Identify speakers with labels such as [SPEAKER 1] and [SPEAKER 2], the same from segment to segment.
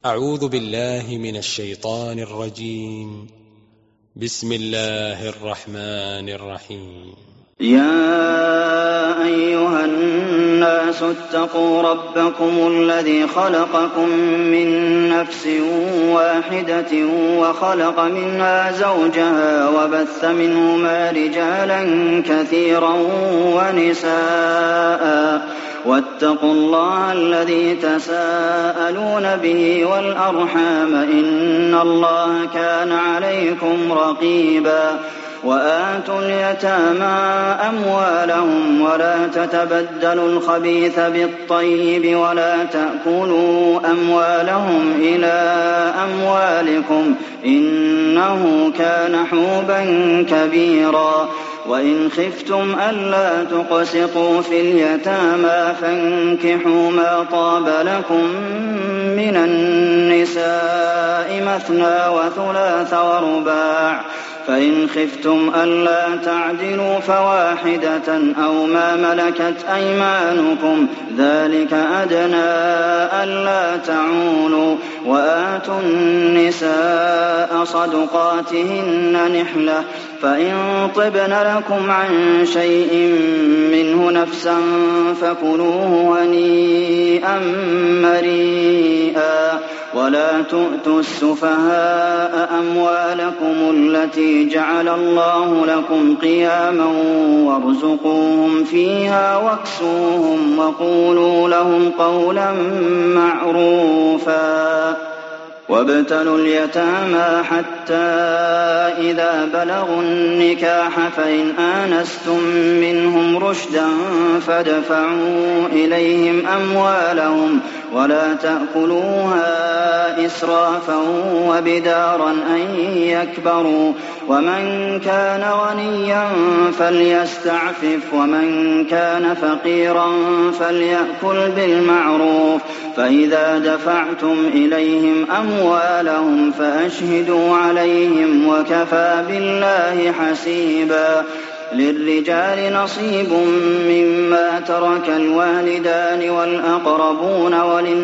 [SPEAKER 1] أعوذ بالله من الشيطان الرجيم. بسم الله الرحمن الرحيم.
[SPEAKER 2] يا أيها الناس اتقوا ربكم الذي خلقكم من نفس واحدة وخلق منها زوجها وبث منهما رجالا كثيرا ونساء واتقوا الله الذي تساءلون به والأرحام إن الله كان عليكم رقيبا وآتوا اليتامى أموالهم ولا تتبدلوا الخبيث بالطيب ولا تأكلوا أموالهم إلى أموالكم إنه كان حوبا كبيرا وإن خفتم ألا تقسطوا في اليتامى فانكحوا ما طاب لكم من النساء مثنى وثلاث ورباع فإن خفتم ألا تعدلوا فواحدة أو ما ملكت أيمانكم ذلك أدنى ألا تعولوا وآتوا النساء صدقاتهن نحلة فإن طبن لكم عن شيء منه نفسا فكلوه هنيئا مريئا ولا تؤتوا السفهاء أموالكم التي جعل الله لكم قياما وارزقوهم فيها واكسوهم وقولوا لهم قولا معروفا وابتلوا اليتامى حتى إذا بلغوا النكاح فإن آنستم منهم رشدا فادفعوا إليهم أموالهم ولا تأكلوها إسرافا وبدارا أن يكبروا ومن كان غنيا فليستعفف ومن كان فقيرا فليأكل بالمعروف فإذا دفعتم إليهم أموالهم فأشهدوا عليهم وكفى بالله حسيبا للرجال نصيب مما ترك الوالدان والأقربون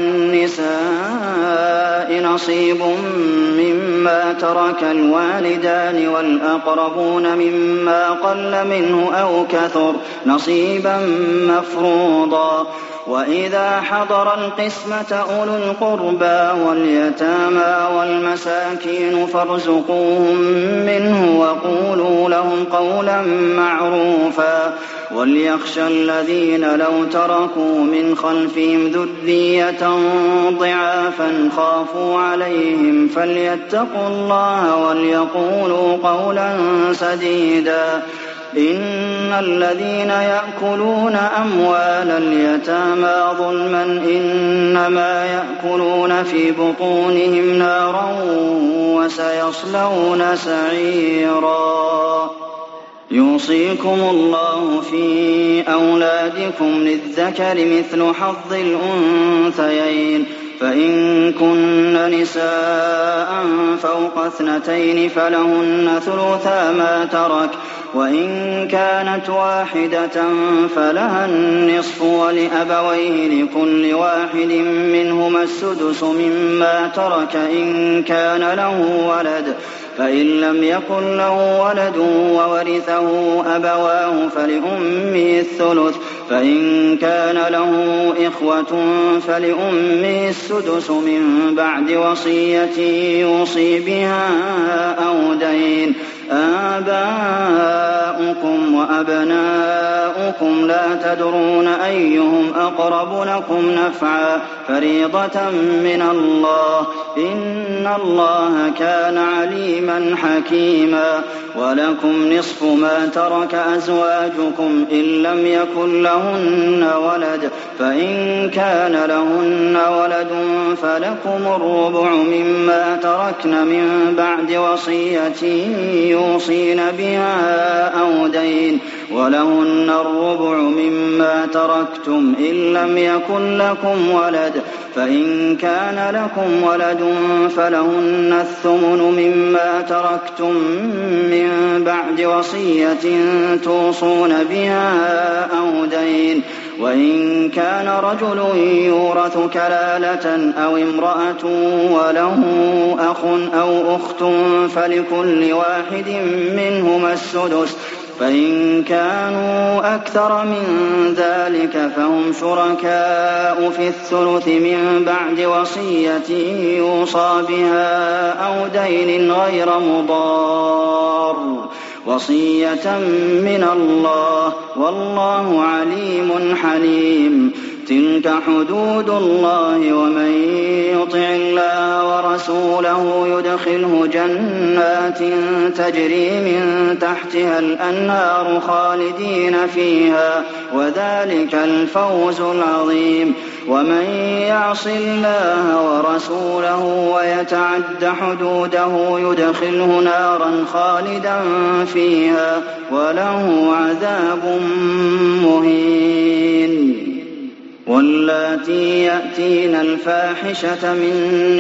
[SPEAKER 2] وللنساء نصيب مما ترك الوالدان والأقربون مما قل منه أو كثر نصيبا مفروضا وإذا حضر القسمة أولو القربى واليتامى والمساكين فارزقوهم منه وقولوا لهم قولا معروفا وليخشى الذين لو تركوا من خلفهم ذرية ضعافا خافوا عليهم فليتقوا الله وليقولوا قولا سديدا إن الذين يأكلون أموال اليتامى ظلما إنما يأكلون في بطونهم نارا وسيصلون سعيرا يوصيكم الله في أولادكم للذكر مثل حظ الأنثيين فإن كن نساء فوق 2 فلهن ثلثا ما ترك وإن كانت واحدة فلها النصف ولأبويه لكل واحد منهما السدس مما ترك إن كان له ولد فإن لم يكن له ولد وورثه أبواه فلأمه الثلث فإن كان له إخوة فلأمه السدس من بعد وصية يوصي بها أو دين آباؤكم وأبناؤكم لا تدرون أيهم أقرب لكم نفعا فريضة من الله إن الله كان عليما حكيما ولكم نصف ما ترك أزواجكم إن لم يكن لهن ولد فإن كان لهن ولد فلكم الربع مما تركن من بعد وصية يوصين بها أو دين وَلَهُنَّ الرُّبُعُ مِمَّا تَرَكْتُمْ إِن لَّمْ يَكُن لَّكُمْ وَلَدٌ ۚ فَإِن كَانَ لَكُمْ وَلَدٌ فَلَهُنَّ الثُّمُنُ مِمَّا تَرَكْتُم مِّن بَعْدِ وَصِيَّةٍ تُوصُونَ بِهَا أَوْ دَيْنٍ ۚ وَإِن كَانَ رَجُلٌ يُورَثُ كَلَالَةً أَوِ امْرَأَةٌ وَلَهُ أَخٌ أَوْ أُخْتٌ فَلِكُلِّ وَاحِدٍ مِّنْهُمَا السُّدُسُ ۚ فَإِن كَانُوا أَكْثَرَ مِن ذَٰلِكَ فَهُمْ شُرَكَاءُ فِي الثُّلُثِ مِن بَعْدِ وَصِيَّةٍ يُوصَىٰ بِهَا أَوْ دَيْنٍ غَيْرَ مُضَارٍّ ۚ وَصِيَّةً مِّنَ اللَّهِ ۗ وَاللَّهُ عَلِيمٌ حَلِيمٌ. تِلْكَ حُدُودُ اللَّهِ ۖ وَمَن يُطِعِ اللَّهَ وَرَسُولَهُ يُدْخِلْهُ جَنَّاتٍ تَجْرِي مِن تَحْتِهَا الْأَنْهَارُ خَالِدِينَ فِيهَا ۚ وَذَٰلِكَ الْفَوْزُ الْعَظِيمُ. وَمَن يَعْصِ اللَّهَ وَرَسُولَهُ وَيَتَعَدَّ حُدُودَهُ يُدْخِلْهُ نَارًا خَالِدًا فِيهَا وَلَهُ عَذَابٌ مُّهِينٌ. وَاللَّاتِي يَأْتِينَ الْفَاحِشَةَ مِن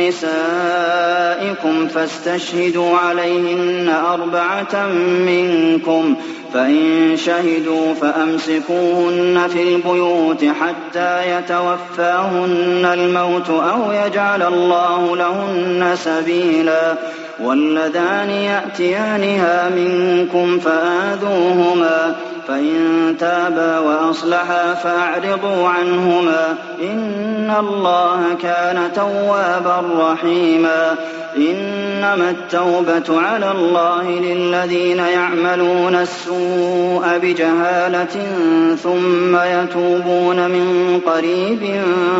[SPEAKER 2] نِّسَائِكُمْ فَاسْتَشْهِدُوا عَلَيْهِنَّ أَرْبَعَةً مِّنكُمْ ۖ فَإِن شَهِدُوا فَأَمْسِكُوهُنَّ فِي الْبُيُوتِ حَتَّىٰ يَتَوَفَّاهُنَّ الْمَوْتُ أَوْ يَجْعَلَ اللَّهُ لَهُنَّ سَبِيلًا. وَاللَّذَانِ يَأْتِيَانِهَا مِنكُمْ فَآذُوهُمَا، فَإِن تَابَا وَأَصْلَحَا فَأَعْرِضُوا عَنْهُمَا ۗ إِنَّ اللَّهَ كَانَ تَوَّابًا رَّحِيمًا. إِنَّمَا التَّوْبَةُ عَلَى اللَّهِ لِلَّذِينَ يَعْمَلُونَ السُّوءَ بِجَهَالَةٍ ثُمَّ يَتُوبُونَ مِن قَرِيبٍ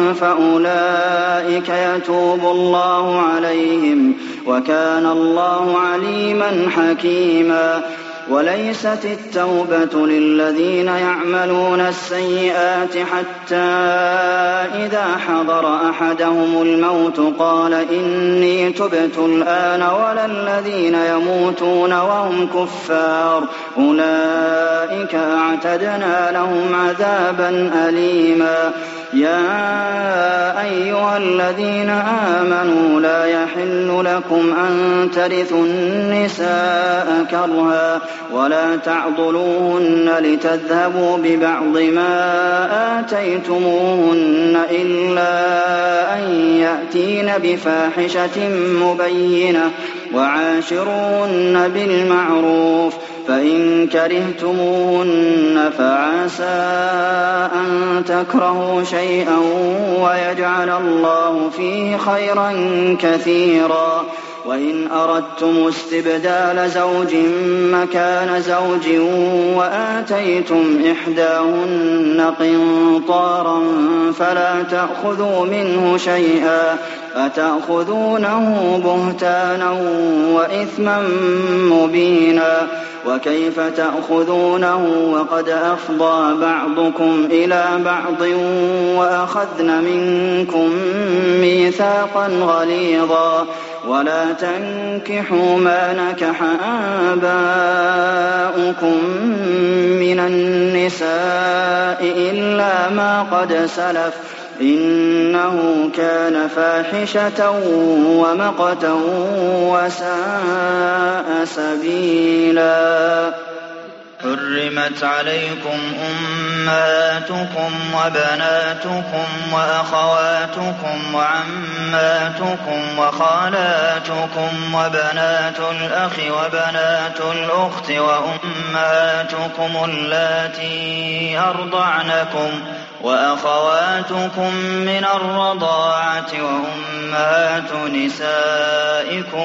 [SPEAKER 2] فَأُولَٰئِكَ يَتُوبُ اللَّهُ عَلَيْهِمْ ۗ وَكَانَ اللَّهُ عَلِيمًا حَكِيمًا. وَلَيْسَتِ التَّوْبَةُ لِلَّذِينَ يَعْمَلُونَ السَّيِّئَاتِ حَتَّىٰ إِذَا حَضَرَ أَحَدَهُمُ الْمَوْتُ قَالَ إِنِّي تُبْتُ الْآنَ، وَلَا الَّذِينَ يَمُوتُونَ وَهُمْ كُفَّارٌ ۚ أُولَٰئِكَ أَعْتَدْنَا لَهُمْ عَذَابًا أَلِيمًا. يَا أَيُّهَا الَّذِينَ آمَنُوا لَا يَحِلُّ لَكُمْ أَن تَرِثُوا النِّسَاءَ كَرْهًا وَلَا تَعْضُلُوهُنَّ لِتَذْهَبُوا بِبَعْضِ مَا آتَيْتُمُوهُنَّ إِلَّا أَن يَأْتِينَ بِفَاحِشَةٍ مُّبَيِّنَةٍ ۚ وَعَاشِرُوهُنَّ بِالْمَعْرُوفِ ۚ فَإِن كَرِهْتُمُوهُنَّ فَعَسَىٰ أَن تَكْرَهُوا شَيْئًا وَيَجْعَلَ اللَّهُ فِيهِ خَيْرًا كَثِيرًا. وَإِنْ أَرَدتُّمُ اسْتِبْدَالَ زَوْجٍ مَّكَانَ زَوْجٍ وَآتَيْتُمْ إِحْدَاهُنَّ قِنطَارًا فَلَا تَأْخُذُوا مِنْهُ شَيْئًا ۚ أَتَأْخُذُونَهُ بُهْتَانًا وَإِثْمًا مُّبِينًا. وَكَيْفَ تَأْخُذُونَهُ وَقَدْ أَفْضَىٰ بَعْضُكُمْ إِلَىٰ بَعْضٍ وَأَخَذْنَ مِنكُم مِّيثَاقًا غَلِيظًا. وَلَا تَنكِحُوا مَا نَكَحَ آبَاؤُكُم مِّنَ النِّسَاءِ إِلَّا مَا قَدْ سَلَفَ ۚ إِنَّهُ كَانَ فَاحِشَةً وَمَقْتًا وَسَاءَ سَبِيلًا.
[SPEAKER 3] حُرِّمَتْ عَلَيْكُمْ أُمَّهَاتُكُمْ وَبَنَاتُكُمْ وَأَخَوَاتُكُمْ وَعَمَّاتُكُمْ وَخَالَاتُكُمْ وَبَنَاتُ الْأَخِ وَبَنَاتُ الْأُخْتِ وَأُمَّهَاتُكُمُ اللَّاتِي أَرْضَعْنَكُمْ وَأَخَوَاتُكُم مِّنَ الرَّضَاعَةِ وَأُمَّهَاتُ نِسَائِكُمْ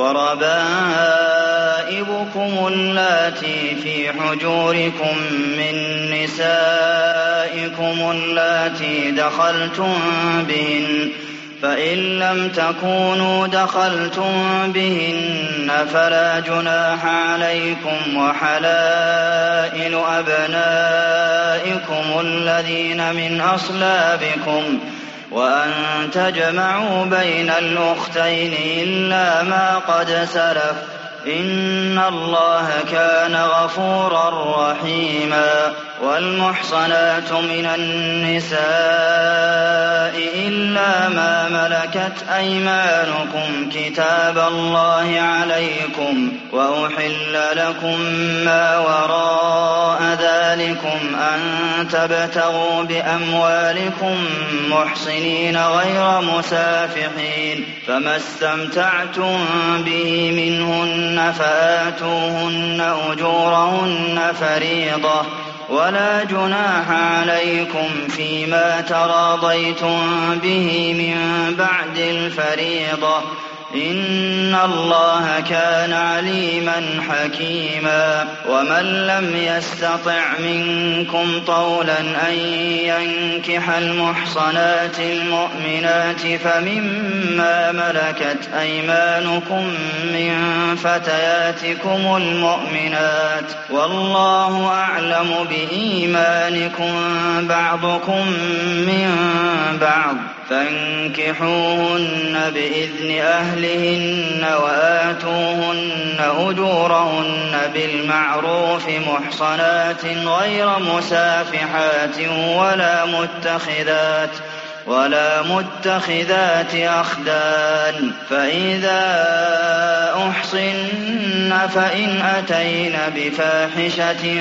[SPEAKER 3] وَرَبَائِبُكُمُ اللَّاتِي فِي حُجُورِكُم مِّن نِّسَائِكُمُ اللَّاتِي دَخَلْتُم بِهِنَّ ۖ فَإِن لَّمْ تَكُونُوا دَخَلْتُم بِهِنَّ فَلَا جُنَاحَ عَلَيْكُمْ ۚ وَحَلَائِلُ أَبْنَائِكُمُ الَّذِينَ مِنْ أَصْلَابِكُمْ ۚ وَأَن تَجْمَعُوا بَيْنَ الْأُخْتَيْنِ إِلَّا مَا قَدْ سَلَفَ ۚ إن الله كان غفورا رحيما. والمحصنات من النساء إلا ما ملكت أيمانكم كتاب الله عليكم، وأحل لكم ما وراء ذلكم أن تبتغوا بأموالكم محصنين غير مسافحين، فما استمتعتم به منهن فآتوهن أجورهن فريضة، ولا جناح عليكم فيما تراضيتم به من بعد الفريضة، إن الله كان عليما حكيما. ومن لم يستطع منكم طولا أن ينكح المحصنات المؤمنات فمما ملكت أيمانكم من فتياتكم المؤمنات، والله أعلم بإيمانكم بعضكم من بعض، فانكحوهن بإذن أهلهن وآتوهن أجورهن بالمعروف محصنات غير مسافحات ولا متخذات أخدان، فإذا أحصن فإن أتين بفاحشة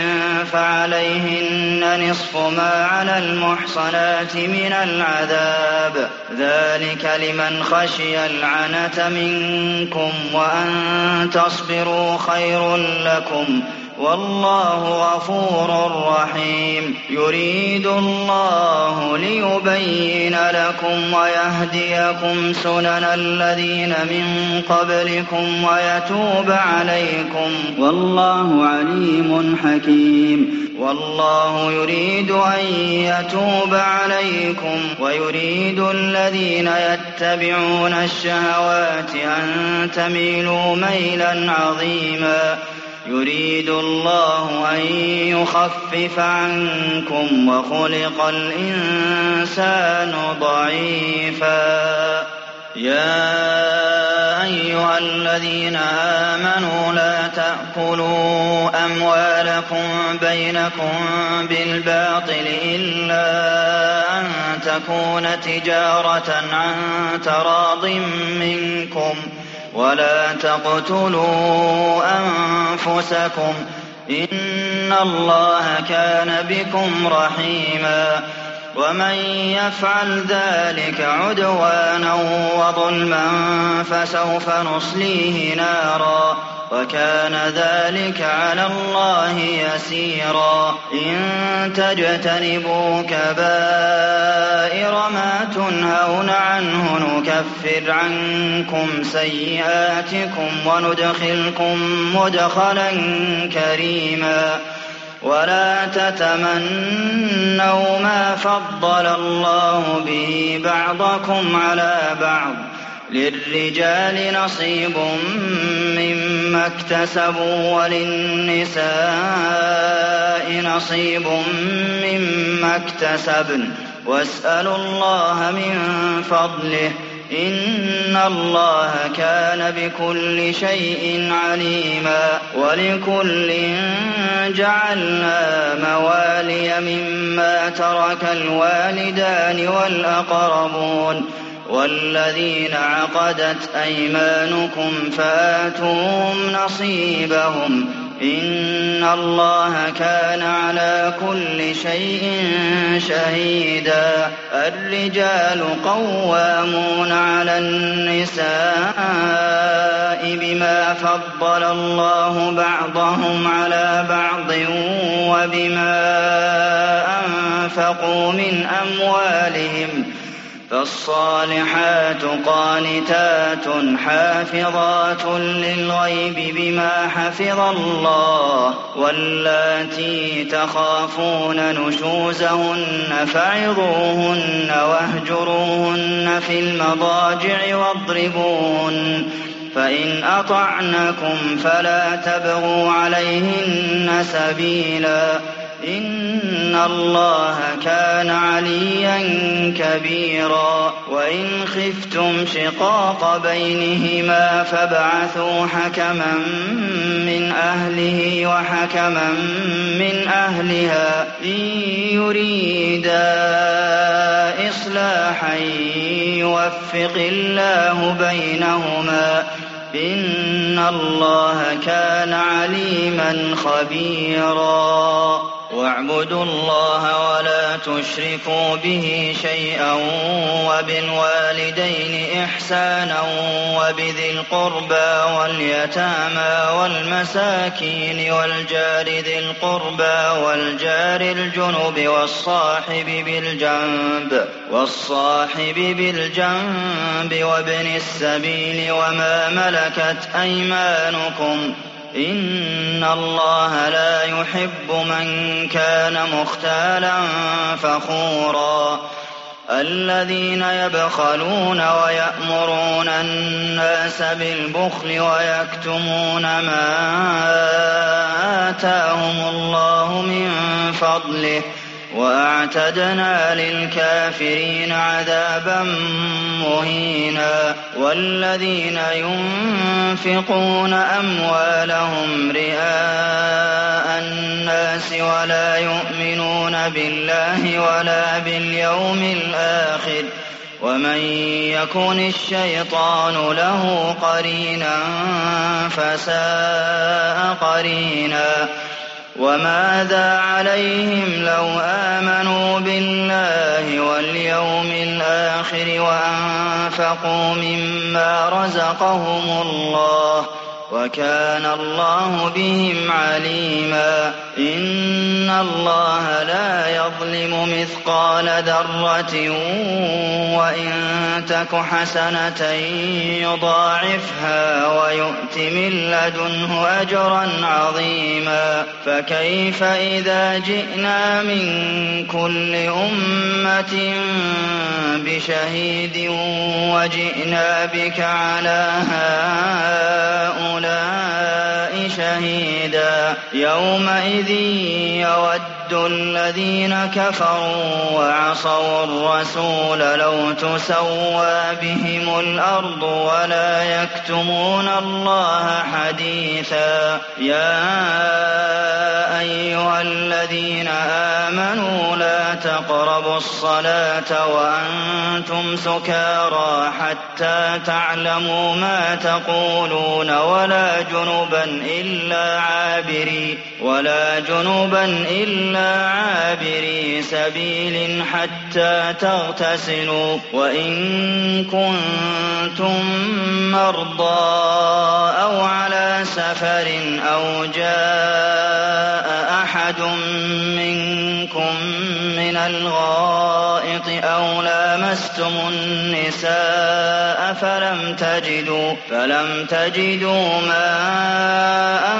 [SPEAKER 3] فعليهن نصف ما على المحصنات من العذاب، ذلك لمن خشي العنة منكم، وأن تصبروا خير لكم، والله غفور رحيم. يريد الله ليبين لكم ويهديكم سنن الذين من قبلكم ويتوب عليكم، والله عليم حكيم. والله يريد أن يتوب عليكم ويريد الذين يتبعون الشهوات أن تميلوا ميلا عظيما. يريد الله أن يخفف عنكم وخلق الإنسان ضعيفا. يا أيها الذين آمنوا لا تأكلوا أموالكم بينكم بالباطل إلا أن تكون تجارة عن تراض منكم، ولا تقتلوا أنفسكم إن الله كان بكم رحيما. ومن يفعل ذلك عدوانا وظلما فسوف نصليه نارا، وكان ذلك على الله يسيرا. إن تجتنبوا كبائر ما تنهون عنه نكفر عنكم سيئاتكم وندخلكم مدخلا كريما. ولا تتمنوا ما فضل الله به بعضكم على بعض، للرجال نصيب مما اكتسبوا وللنساء نصيب مما اكتسبن، واسألوا الله من فضله إن الله كان بكل شيء عليما. ولكل جعلنا موالي مما ترك الوالدان والأقربون والذين عقدت أيمانكم فآتوهم نصيبهم إن الله كان على كل شيء شهيدا. الرجال قوامون على النساء بما فضل الله بعضهم على بعض وبما أنفقوا من أموالهم، فالصالحات قانتات حافظات للغيب بما حفظ الله، واللاتي تخافون نشوزهن فعظوهن واهجروهن في المضاجع واضربوهن، فإن أطعنكم فلا تبغوا عليهن سبيلا إن الله كان عليا كبيرا وإن خفتم شقاق بينهما فابعثوا حكما من أهله وحكما من أهلها إن يريدا إصلاحا يوفق الله بينهما إن الله كان عليما خبيرا واعبدوا الله ولا تشركوا به شيئا وبالوالدين إحسانا وبذي القربى واليتامى والمساكين والجار ذي القربى والجار الجنب والصاحب بالجنب وابن السبيل وما ملكت أيمانكم إن الله لا يحب من كان مختالا فخورا الذين يبخلون ويأمرون الناس بالبخل ويكتمون ما آتاهم الله من فضله وأعتدنا للكافرين عذابا مهينا والذين ينفقون أموالهم رئاء الناس ولا يؤمنون بالله ولا باليوم الآخر ومن يكن الشيطان له قرينا فساء قرينا وماذا عليهم لو آمنوا بالله واليوم الآخر وأنفقوا مما رزقهم الله وكان الله بهم عليما إن الله لا يظلم مثقال ذرة وإن تك حسنة يضاعفها ويؤت من لدنه أجرا عظيما فكيف إذا جئنا من كل أمة بشهيد وجئنا بك على هؤلاء شهيدا يومئذ يود الذين كفروا وعصوا الرسول لو تسوى بهم الأرض ولا يكتمون الله حديثا يا أيها الذين آمنوا لا تقربوا الصلاة وأنتم سكارى حتى تعلموا ما تقولون ولا جنبا إلا عابري سبيل حتى تغتسلوا وإن كنتم مرضى أو على سفر أو جاء أحد منكم من الغائط أو لامستم النساء فلم تجدوا ماء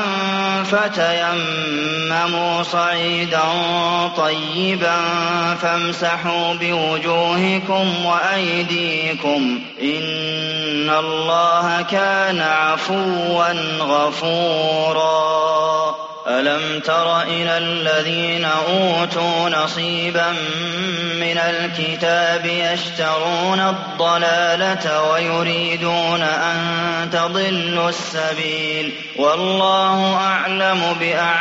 [SPEAKER 3] فتيمموا صعيدا طيبا فامسحوا بوجوهكم وأيديكم إن الله كان عفوا غفورا ألم تر إلى الذين أوتوا نصيبا من الكتاب يشترون الضلالة ويريدون أن تضلوا السبيل والله أعلم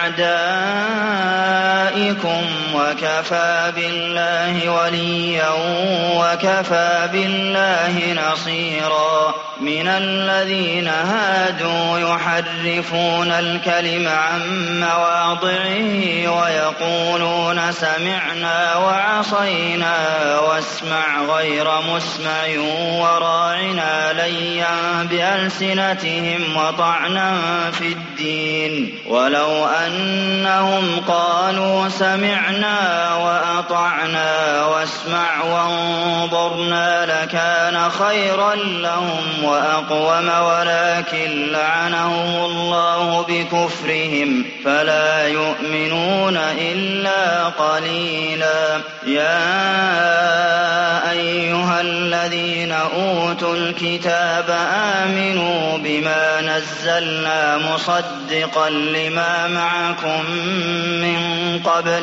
[SPEAKER 3] بأعدائكم وكفى بالله وليا وكفى بالله نصيرا من الذين هادوا يحرفون الكلم عن مواضعه ويقولون سمعنا وعصينا واسمع غير مسمع وراعنا ليا بألسنتهم وطعنا في الدين ولو أنهم قالوا سمعنا وأطعنا واسمع وانظرنا لكان خيرا لهم وأقوم ولكن لعنهم الله بكفرهم فلا يؤمنون إلا قليلا يا أيها أيها الذين أوتوا الكتاب آمنوا بما نزلنا مصدقا لما معكم من قبل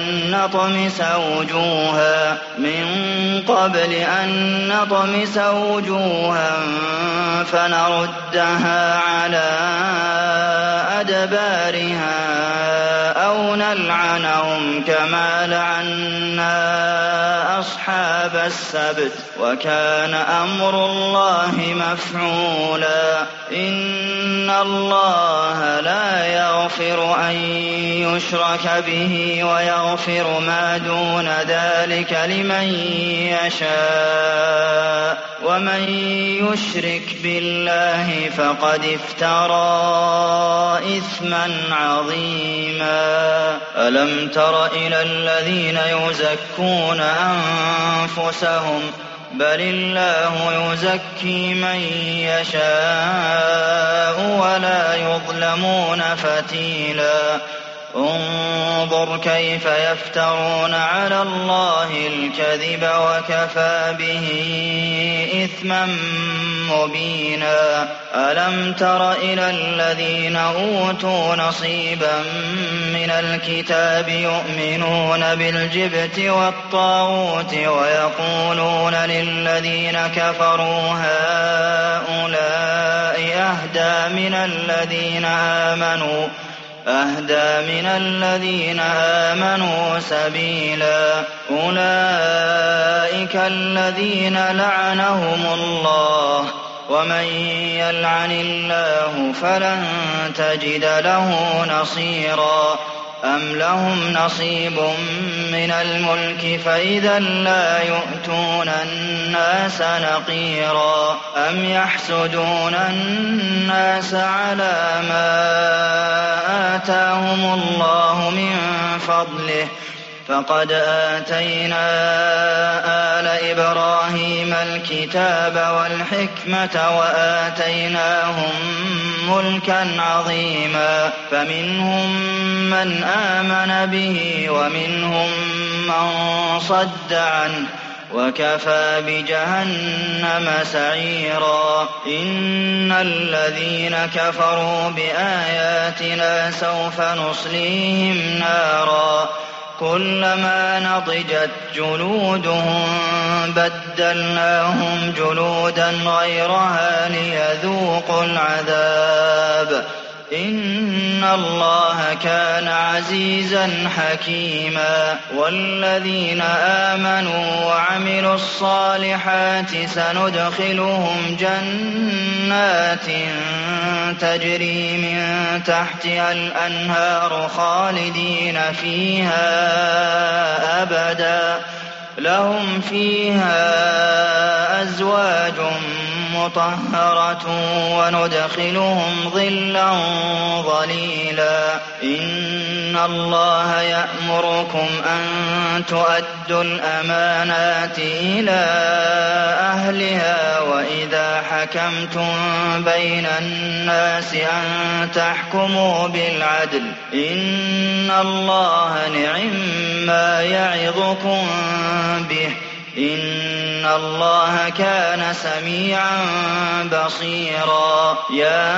[SPEAKER 3] أن نطمس وجوها فنردها على أدبارها أو نلعنهم كما لعنا أصحاب السبت وكان أمر الله مفعولا إن الله لا يغفر أن يشرك به ويغفر ما دون ذلك لمن يشاء ومن يشرك بالله فقد افترى إثما عظيما ألم تر إلى الذين يزكون أنفسهم بل الله يزكي من يشاء ولا يظلمون فتيلا انظر كيف يفترون على الله الكذب وكفى به إثما مبينا ألم تر إلى الذين أوتوا نصيبا من الكتاب يؤمنون بالجبت والطاغوت ويقولون للذين كفروا هؤلاء أهدى من الذين آمنوا سبيلا أولئك الذين لعنهم الله ومن يلعن الله فلن تجد له نصيرا أم لهم نصيب من الملك فإذا لا يؤتون الناس نقيرا أم يحسدون الناس على ما آتاهم الله من فضله فقد آتينا آل إبراهيم الكتاب والحكمة وآتيناهم ملكا عظيما فمنهم من آمن به ومنهم من صد عنه وكفى بجهنم سعيرا إن الذين كفروا بآياتنا سوف نصليهم نارا كلما نضجت جلودهم بدلناهم جلودا غيرها ليذوقوا العذاب إن الله كان عزيزا حكيما والذين آمنوا وعملوا الصالحات سندخلهم جنات تجري من تحتها الأنهار خالدين فيها أبدا لهم فيها أزواج مطهرة وندخلهم ظلا ظليلا إن الله يأمركم أن تؤدوا الأمانات إلى أهلها وإذا حكمتم بين الناس أن تحكموا بالعدل إن الله نعما يعظكم به إن الله كان سميعا بصيرا يا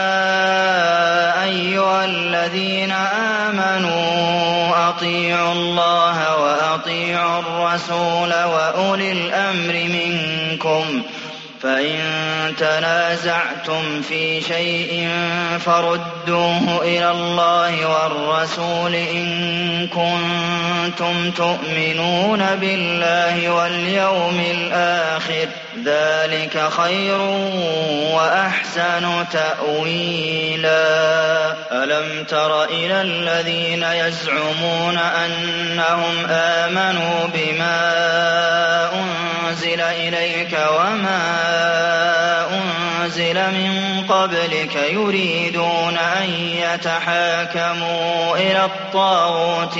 [SPEAKER 3] أيها الذين آمنوا أطيعوا الله وأطيعوا الرسول وأولي الأمر منكم فإن تنازعتم في شيء فردوه إلى الله والرسول إن كنتم تؤمنون بالله واليوم الآخر ذلك خير وأحسن تأويلا ألم تر إلى الذين يزعمون أنهم آمنوا بما أنزل إليك وما أنزل من قبلك يريدون أن يتحاكموا إلى الطاغوت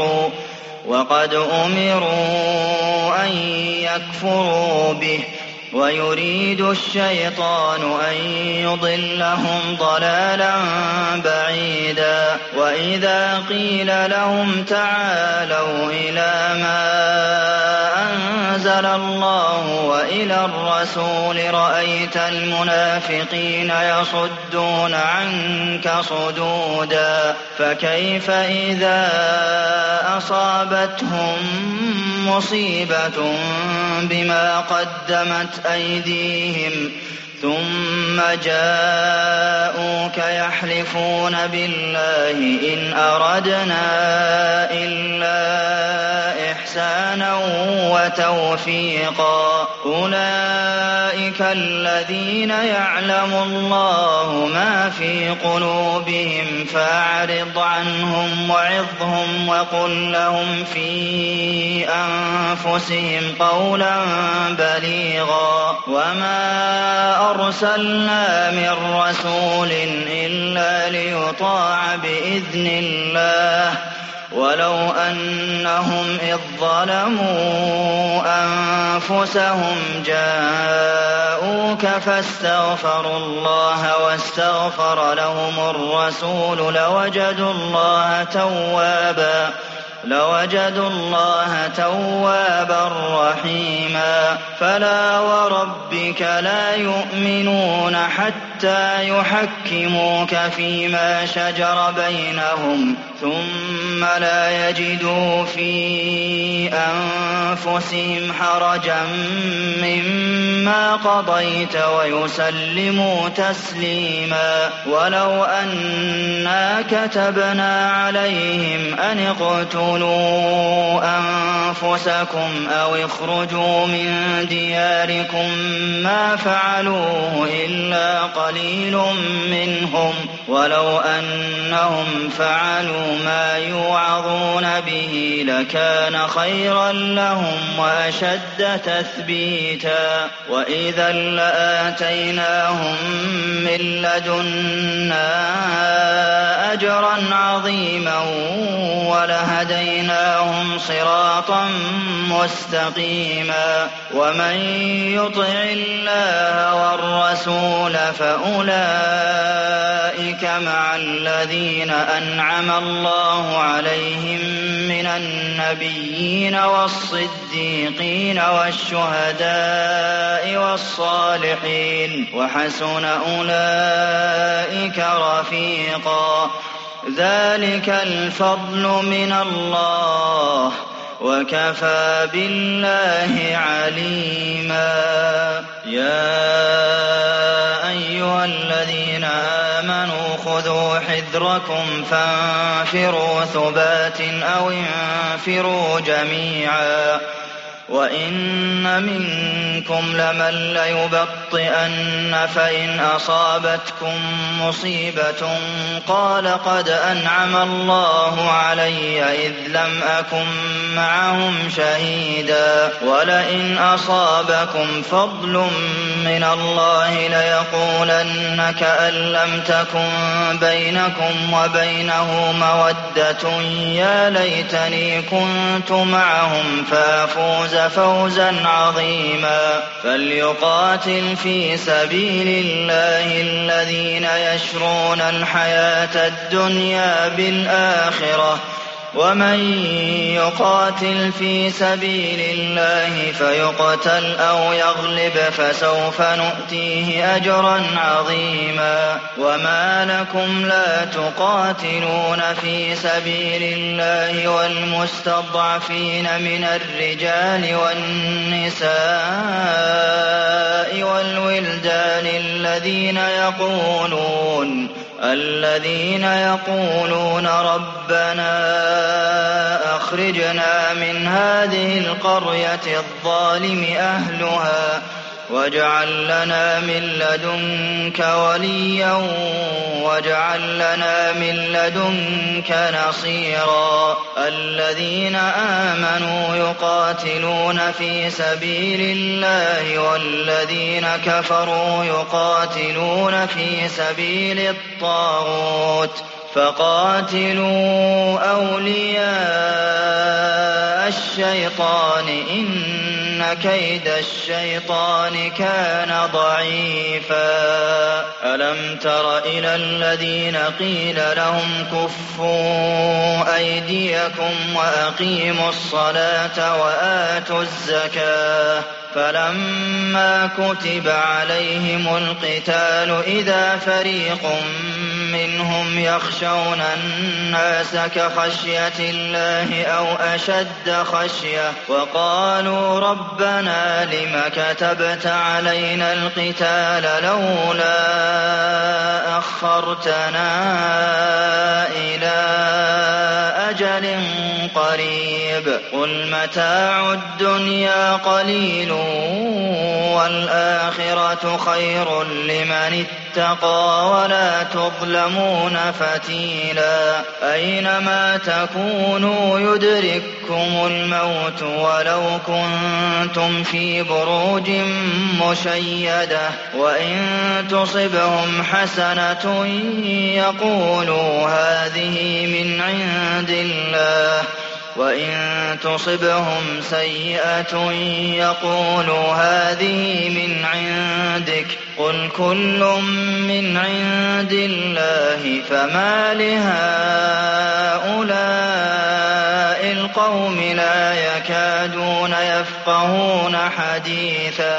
[SPEAKER 3] وقد أمروا أن يكفروا به ويريد الشيطان أن يضلهم ضلالا بعيدا وإذا قيل لهم تعالوا إلى ما أنزل الله وإلى الرسول رأيت المنافقين يصدون عنك صدودا فكيف إذا أصابتهم مصيبة بما قدمت أيديهم ثم جاءوك يحلفون بالله إن أردنا إلا إحسانا وتوفيقا أولئك الذين يعلم الله ما في قلوبهم فأعرض عنهم وعظهم وقل لهم في أنفسهم قولا بليغا وما أرسلنا من رسول إلا ليطاع بإذن الله ولو أنهم إذ ظلموا أنفسهم جاءوك فاستغفروا الله واستغفر لهم الرسول لوجدوا الله توابا رحيما فلا وربك لا يؤمنون حتى يحكموك فيما شجر بينهم ثم لا يجدوا في أنفسهم حرجا مما قضيت ويسلموا تسليما ولو أنا كتبنا عليهم أن اقتلوا أنفسكم أو اخرجوا من دياركم ما فعلوه إلا قليل منهم ولو أنهم فعلوا ما يوعظون به لكان خيرا لهم وأشد تثبيتا وإذا لآتيناهم من لدنا أجرا عظيما ولهديناهم صراطا مستقيما ومن يطع الله والرسول فأولئك مع الذين أنعم الله عليهم من النبيين والصديقين والشهداء والصالحين وحسن أولئك رفيقا ذلك الفضل من الله وكفى بالله عليما يا أيها الذين آمنوا خذوا حذركم فانفروا ثبات أو انفروا جميعا وإن منكم لمن ليبطئن فإن أصابتكم مصيبة قال قد أنعم الله علي إذ لم أكن معهم شهيدا ولئن أصابكم فضل من الله ليقولن كأن لم تكن بينكم وبينه مودة يا ليتني كنت معهم فأفوز فوزا عظيما فليقاتل في سبيل الله الذين يشرون الحياة الدنيا بالآخرة ومن يقاتل في سبيل الله فيقتل أو يغلب فسوف نؤتيه أجرا عظيما وما لكم لا تقاتلون في سبيل الله والمستضعفين من الرجال والنساء والولدان الذين يقولون ربنا أخرجنا من هذه القرية الظالم أهلها واجعل لنا من لدنك وليا واجعل لنا من لدنك نصيرا الذين آمنوا يقاتلون في سبيل الله والذين كفروا يقاتلون في سبيل الطاغوت فقاتلوا أولياء الشيطان إن كيد الشيطان كان ضعيفا ألم تر إلى الذين قيل لهم كفوا أيديكم وأقيموا الصلاة وآتوا الزكاة فلما كتب عليهم القتال إذا فريق منهم يخشون الناس كخشية الله أو أشد خشية وقالوا ربنا لم كتبت علينا القتال لولا أخرتنا إلى أجل قريب قل متاع الدنيا قليل والآخرة خير لمن اتقى ولا تظلمون فتيلا أينما تكونوا يدرككم الموت ولو كنتم في بروج مشيدة وإن تصبهم حسنة يقولوا هذه من عند الله وإن تصبهم سيئة يقولوا هذه من عندك قل كل من عند الله فما لهؤلاء القوم لا يكادون يفقهون حديثا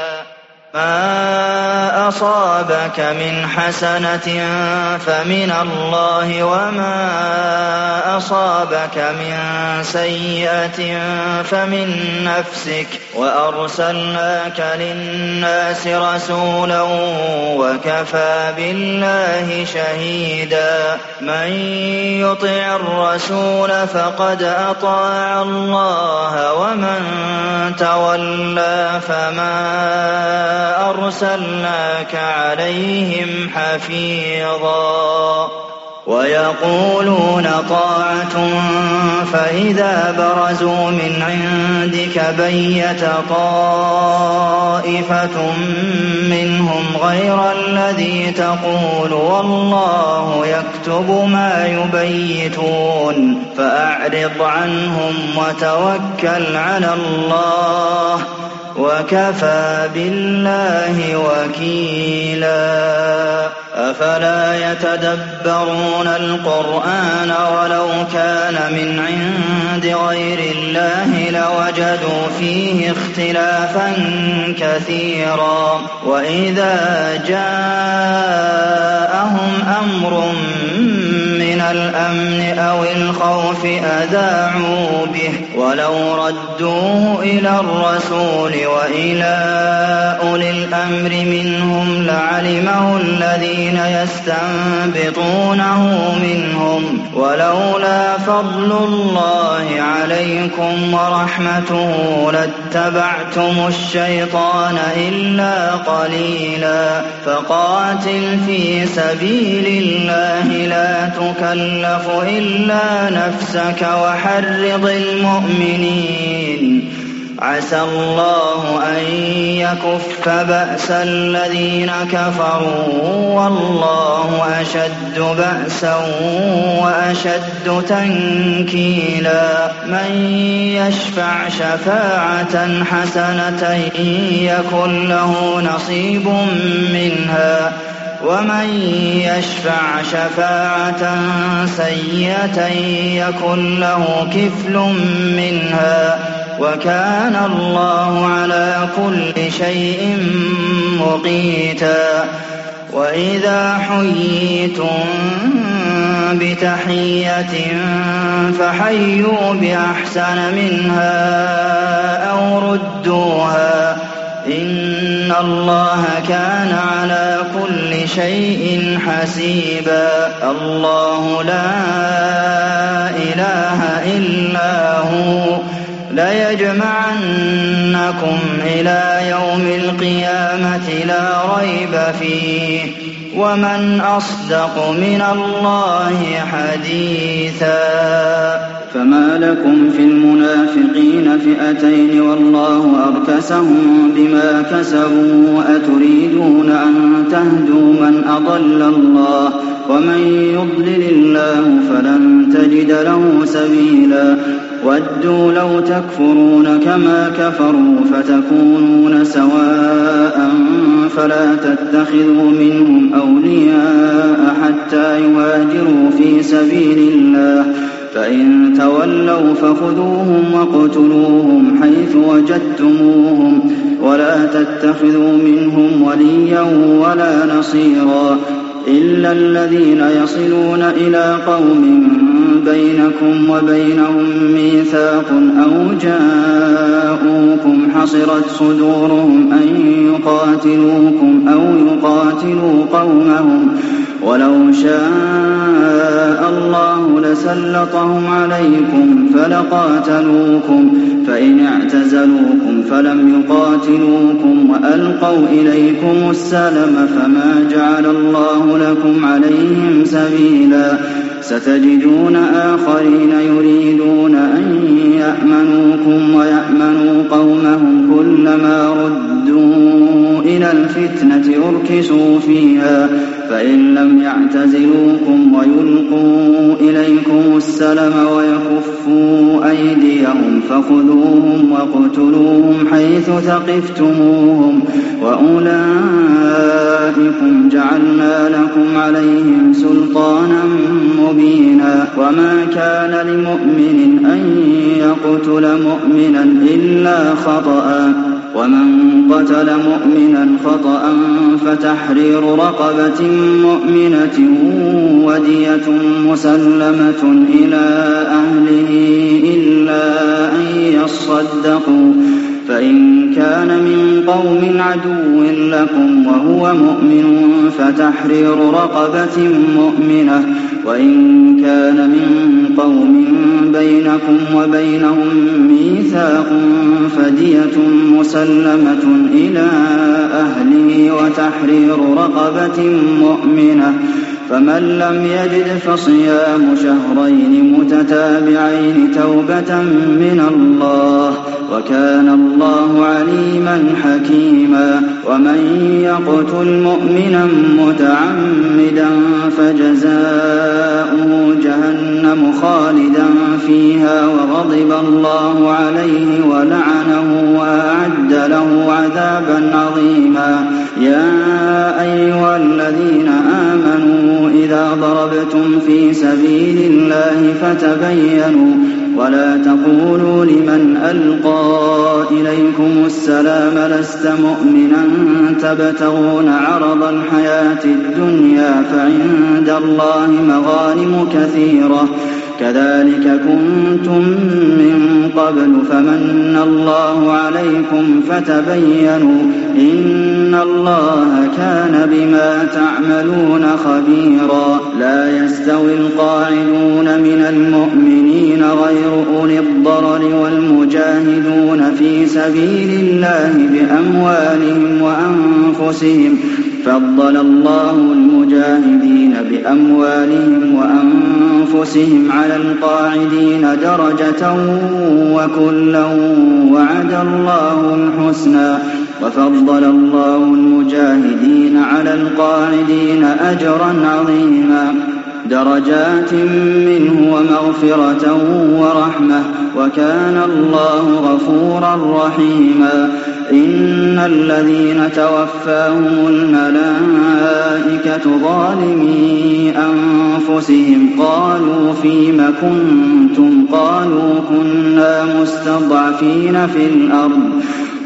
[SPEAKER 3] ما أصابك من حسنة فمن الله وما أصابك من سيئة فمن نفسك وأرسلناك للناس رسولا وكفى بالله شهيدا من يطع الرسول فقد أطاع الله ومن تولى فما أرسلناك عليهم حفيظا ويقولون طاعة فإذا برزوا من عندك بيت طائفة منهم غير الذي تقول والله يكتب ما يبيتون فأعرض عنهم وتوكل على الله وكفى بالله وكيلا أفلا يتدبرون القرآن ولو كان من عند غير الله لوجدوا فيه اختلافا كثيرا وإذا جاءهم أمر من الأمن أو الخوف أذاعوا به ولو ردوه إلى الرسول وإلى أولي الأمر منهم لعلمه الذين يستنبطونه منهم ولولا فضل الله عليكم ورحمته لاتبعتم الشيطان إلا قليلا فقاتل في سبيل الله لا تكلف إلا نفسك وحرض المؤمنين عسى الله أن يكف بأس الذين كفروا والله أشد بأسا وأشد تنكيلا من يشفع شفاعة حسنة يكن له نصيب منها ومن يشفع شفاعة سيئة يكن له كفل منها وكان الله على كل شيء مقيتا وإذا حييتم بتحية فحيوا بأحسن منها أو ردوها إن الله كان على كل شيء حسيبا الله لا إله إلا هو ليجمعنكم إلى يوم القيامة لا ريب فيه ومن أصدق من الله حديثا
[SPEAKER 2] فما لكم في المنافقين فئتين والله أركسهم بما كسبوا أتريدون أن تهدوا من أضل الله ومن يضلل الله فلن تجد له سبيلا وَدُّوا لَوْ تَكْفُرُونَ كَمَا كَفَرُوا فَتَكُونُونَ سَوَاءً فَلَا تَتَّخِذُوا مِنْهُمْ أَوْلِيَاءَ حَتَّىٰ يُهَاجِرُوا فِي سَبِيلِ اللَّهِ ۚ فَإِن تَوَلَّوْا فَخُذُوهُمْ وَاقْتُلُوهُمْ حَيْثُ وَجَدتُّمُوهُمْ ۖ وَلَا تَتَّخِذُوا مِنْهُمْ وَلِيًّا وَلَا نَصِيرًا إِلَّا الَّذِينَ يَصِلُونَ إِلَىٰ قَوْمٍ بَيْنَكُمْ وَبَيْنَهُم مِّيثَاقٌ أَوْ جَاءُوكُمْ حَصِرَتْ صُدُورُهُمْ أَن يُقَاتِلُوكُمْ أَوْ يُقَاتِلُوا قَوْمَهُمْ ۚ وَلَوْ شَاءَ اللَّهُ لَسَلَّطَهُمْ عَلَيْكُمْ فَلَقَاتَلُوكُمْ ۚ فَإِنِ اعْتَزَلُوكُمْ فَلَمْ يُقَاتِلُوكُمْ وَأَلْقَوْا إِلَيْكُمُ السَّلَمَ فَمَا جَعَلَ اللَّهُ لَكُمْ عَلَيْهِمْ سَبِيلًا ۚ سَتَجِدُونَ آخَرِينَ يُرِيدُونَ أَن يَأْمَنُوكُمْ وَيَأْمَنُوا قَوْمَهُمْ كُلَّمَا رُدُّوا إِلَى الْفِتْنَةِ أُرْكِسُوا فِيهَا ۚ فَإِن لَّمْ يَعْتَزِلُوكُمْ وَيُلْقُوا إِلَيْكُمُ السَّلَمَ وَيَكُفُّوا أَيْدِيَهُمْ فَخُذُوهُمْ وَاقْتُلُوهُمْ حَيْثُ ثَقِفْتُمُوهُمْ ۚ وَأُولَٰئِكُمْ جَعَلْنَا لَكُمْ عَلَيْهِمْ سُلْطَانًا مُّبِينًا. وَمَا كَانَ لِمُؤْمِنٍ أَن يَقْتُلَ مُؤْمِنًا إِلَّا خَطَأً ۚ وَمَن قَتَلَ مُؤْمِنًا خَطَأً فَتَحْرِيرُ رَقَبَةٍ مُّؤْمِنَةٍ وَدِيَةٌ مُّسَلَّمَةٌ إِلَىٰ أَهْلِهِ إِلَّا أَن يَصَّدَّقُوا ۚ فَإِن كَانَ مِن قَوْمٍ عَدُوٍّ لَّكُمْ وَهُوَ مُؤْمِنٌ فَتَحْرِيرُ رَقَبَةٍ مُّؤْمِنَةٍ ۖ وَإِن كَانَ مِن قَوْمٍ بَيْنَكُمْ وَبَيْنَهُم مِّيثَاقٌ فَدِيَةٌ مُّسَلَّمَةٌ إِلَىٰ أَهْلِهِ وَتَحْرِيرُ رَقَبَةٍ مُّؤْمِنَةٍ ۖ فَمَن لَّمْ يَجِدْ فَصِيَامُ شَهْرَيْنِ مُتَتَابِعَيْنِ تَوْبَةً مِّنَ اللَّهِ ۗ وَكَانَ اللَّهُ عَلِيمًا حَكِيمًا. وَمَن يَقْتُلْ مُؤْمِنًا مُّتَعَمِّدًا فَجَزَاؤُهُ جَهَنَّمُ خَالِدًا فِيهَا وَغَضِبَ اللَّهُ عَلَيْهِ وَلَعَنَهُ وَأَعَدَّ لَهُ عَذَابًا عَظِيمًا. يَا أَيُّهَا الَّذِينَ آمَنُوا إِذَا ضَرَبْتُمْ فِي سَبِيلِ اللَّهِ فَتَبَيَّنُوا وَلَا تَقُولُوا لِمَنْ أَلْقَىٰ إِلَيْكُمُ السَّلَامَ لَسْتَ مُؤْمِنًا تَبْتَغُونَ عَرَضَ الْحَيَاةِ الدُّنْيَا فَعِندَ اللَّهِ مَغَانِمُ كَثِيرَةٌ ۚ كَذَٰلِكَ كُنتُم مِّن قَبْلُ فَمَنَّ اللَّهُ عَلَيْكُمْ فَتَبَيَّنُوا ۚ إِنَّ اللَّهَ كَانَ بِمَا تَعْمَلُونَ خَبِيرًا. لَّا يَسْتَوِي الْقَاعِدُونَ مِنَ الْمُؤْمِنِينَ غَيْرُ أُولِي الضَّرَرِ وَالْمُجَاهِدُونَ فِي سَبِيلِ اللَّهِ بِأَمْوَالِهِمْ وَأَنفُسِهِمْ ۚ فَضَّلَ اللَّهُ الْمُجَاهِدِينَ بِأَمْوَالِهِمْ وَأَنفُسِهِمْ عَلَى الْقَاعِدِينَ دَرَجَةً ۚ وَكُلًّا وَعَدَ اللَّهُ الْحُسْنَىٰ ۚ وَفَضَّلَ اللَّهُ الْمُجَاهِدِينَ عَلَى الْقَاعِدِينَ أَجْرًا عَظِيمًا، دَرَجَاتٍ مِّنْهُ وَمَغْفِرَةً وَرَحْمَةً ۚ وَكَانَ اللَّهُ غَفُورًا رَّحِيمًا. إِنَّ الَّذِينَ تَوَفَّاهُمُ الْمَلَائِكَةُ ظَالِمِي أَنفُسِهِمْ قَالُوا فِيمَ كُنتُمْ ۖ قَالُوا كُنَّا مُسْتَضْعَفِينَ فِي الْأَرْضِ ۚ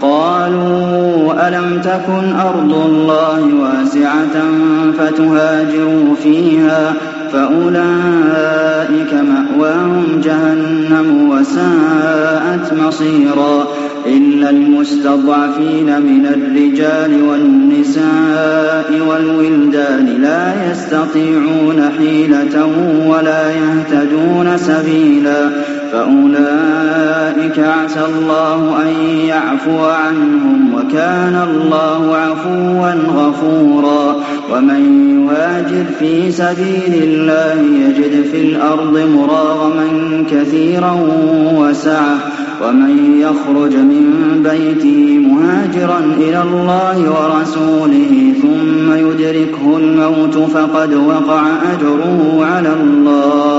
[SPEAKER 2] قَالُوا أَلَمْ تَكُنْ أَرْضُ اللَّهِ وَاسِعَةً فَتُهَاجِرُوا فِيهَا ۚ فَأُولَٰئِكَ مَأْوَاهُمْ جَهَنَّمُ وَسَاءَتْ مَصِيرًا. إِلَّا الْمُسْتَضْعَفِينَ مِنَ الرِّجَالِ وَالنِّسَاءِ وَالْوِلْدَانِ لَا يَسْتَطِيعُونَ حِيلَةً وَلَا يَهْتَدُونَ سَبِيلًا، فَأُولَٰئِكَ عَسَى اللَّهُ أَن يَعْفُوَ عَنْهُمْ ۚ وَكَانَ اللَّهُ عَفُوًّا غَفُورًا. وَمَن يُهَاجِرْ فِي سَبِيلِ اللَّهِ يَجِدْ فِي الْأَرْضِ مُرَاغَمًا كَثِيرًا وَسَعَةً، وَمَن يَخْرُجْ مِن بَيْتِهِ مُهَاجِرًا إِلَى اللَّهِ وَرَسُولِهِ ثُمَّ يُدْرِكْهُ الْمَوْتُ فَقَدْ وَقَعَ أَجْرُهُ عَلَى اللَّهِ ۗ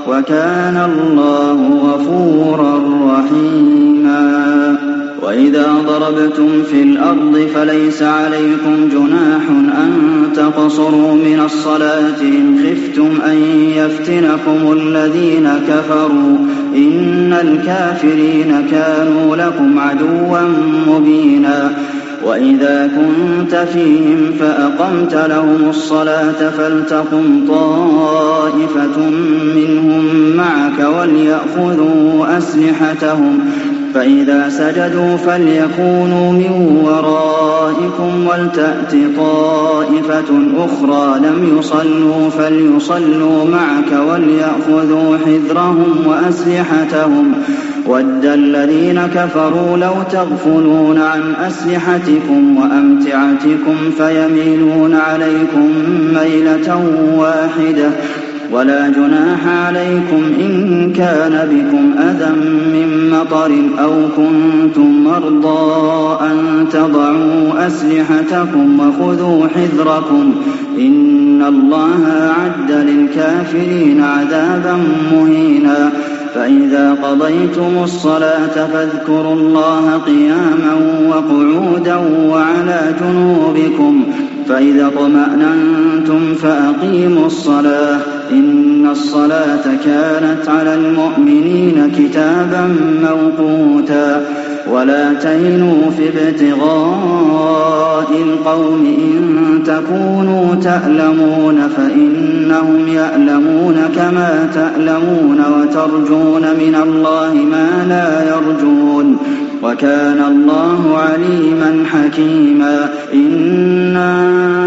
[SPEAKER 2] وكان الله غفورا رحيما وإذا ضربتم في الأرض فليس عليكم جناح أن تقصروا من الصلاة إن خفتم أن يفتنكم الذين كفروا إن الكافرين كانوا لكم عدوا مبينا وإذا كنت فيهم فأقمت لهم الصلاة فلتقم طائفة منهم معك وليأخذوا أسلحتهم فإذا سجدوا فليكونوا من ورائكم ولتأت طائفة أخرى لم يصلوا فليصلوا معك وليأخذوا حذرهم وأسلحتهم وَدَّ الَّذِينَ كَفَرُوا لَوْ تَغْفُلُونَ عَنْ أَسْلِحَتِكُمْ وَأَمْتِعَتِكُمْ فَيَمِيلُونَ عَلَيْكُم مَّيْلَةً وَاحِدَةً ولا جناح عليكم إن كان بكم أذى من مطر أو كنتم مرضى أن تضعوا أسلحتكم وخذوا حذركم إن الله أعد للكافرين عذابا مهينا فإذا قضيتم الصلاة فاذكروا الله قياما وقعودا وعلى جنوبكم فإذا اطمأننتم فأقيموا الصلاة إن الصلاة كانت على المؤمنين كتابا موقوتا ولا تهنوا في ابتغاء القوم إن تكونوا تألمون فإنهم يألمون كما تألمون وترجون من الله ما لا يرجون وكان الله عليما حكيما إنا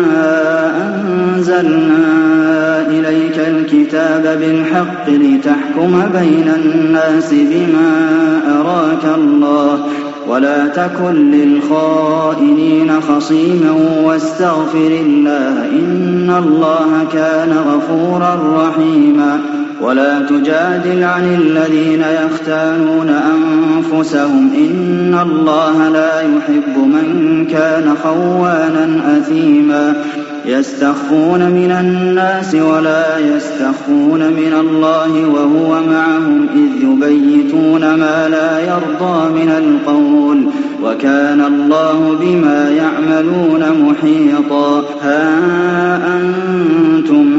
[SPEAKER 2] أنزلنا إليك الكتاب بالحق لتحكم بين الناس بما أراك الله ولا تكن للخائنين خصيما واستغفر الله إن الله كان غفورا رحيما ولا تجادل عن الذين يختانون أنفسهم إن الله لا يحب من كان خوانا أثيما يستخفون من الناس ولا يستخفون من الله وهو معهم إذ يبيتون ما لا يرضى من القول وكان الله بما يعملون محيطا ها أنتم